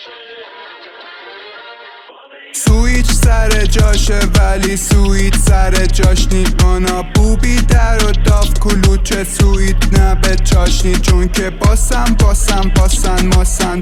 سویچ سر جاشه ولی سویت سر جاش نی. مانا بوبی در و داف کلوچه سویت نه به چاشنی. چون که باسن ماسن باسن ماسن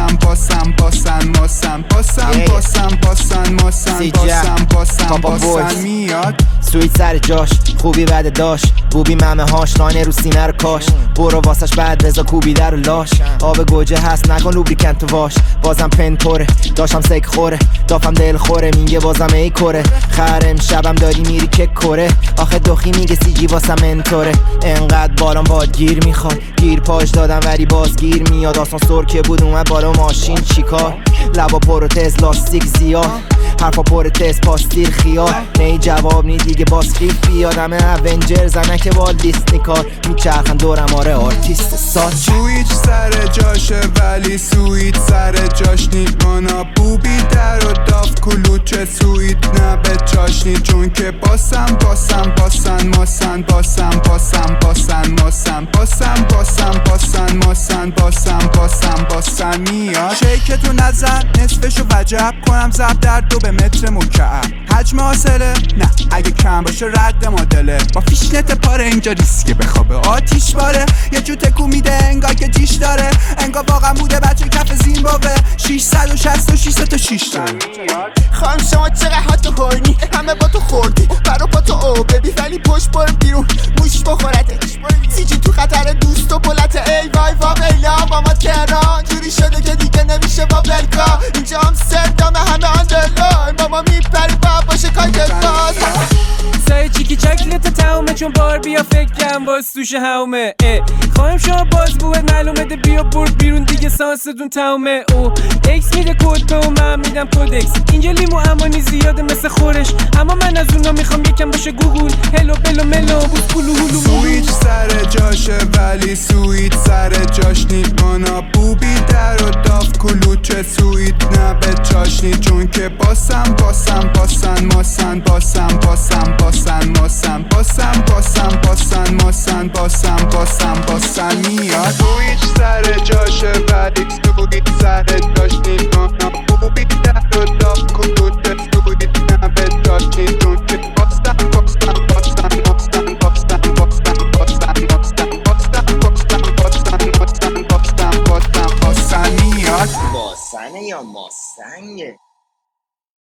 میاد. سویت سر جاش خوبی بعد داشت بوبی ممه هاش لاینه رو سینه رو کاش برو واسش بعد رضا کوبی در و لاش آب گوجه هست نکن لوبریکن تو واش بازم پن پره داشتم سک خوره دافم دل خوره میگه بازم ای کره خرم شبم داری میری که کره آخه دخی میگه سی جی واسم منطوره انقدر بالام باد گیر میخواد گیر پاش دادم ولی باز گیر میاد آسانسور که بود اومد بالا ماشین چیکار لبا پروتز لاستیک زیاد حرفا پر تست پاستیر خیال نی جواب نی دیگه باسکریف بیاد همه اونجر زنه که با لیست کار میچرخن دورم آره آرتیست ساز. سویچ سر جاشه ولی سویت سر جاش نی. مانا بوبی در و داف کلوچه سویت نه به چاشنی. چون که باسن میاد. شیکتو نزن نصفشو وجب کنم زب در 2 متر مکعب. حجم حاصله نه اگه کم باشه رد مدله. با فیشنت پاره اینجا ریسکه بخوابه آتیش باره. یه جو تکو میده انگار که جیش داره انگار واقعا بوده بچه کف زیمبابوه. 666 تا 6 داره. خانم شما چقدر حد و هرنی همه با تو خوردی برا پا تو او ببی ولی پشت بار بیرون موش بخورته سیجی تو خطر دوست و بلته. ای وای ویلا با ما تهران جوری شده که دیگه نمیشه با بلکا اینجا هم سردامه همه اندرلاین ماما میپری باید باشه کاکت باز. سای چیکی چکلت تاومه چون بار بیا فکرم باز توش هاومه خواهیم شما باز بود معلومه ده بیا برد بیرون دیگه سانستون تاومه او اکس میده کد به و من میدم کودکس اینجا لیمو امانی زیاده مثل خورش اما من از اونا میخوام یکم باشه گوگل هلو بلو ملو بود پولو هلو. سویچ سر جاشه ولی سویت سر جاش نی. مانا بوبی در و داف کلوچه سویت نه به چاشنی. چون که باسن میاد. سویچ سر جاشه ولی سویت سر جاش نی. مانا بوبی در و داف کلوچه سویت نه به چاشنی. چون که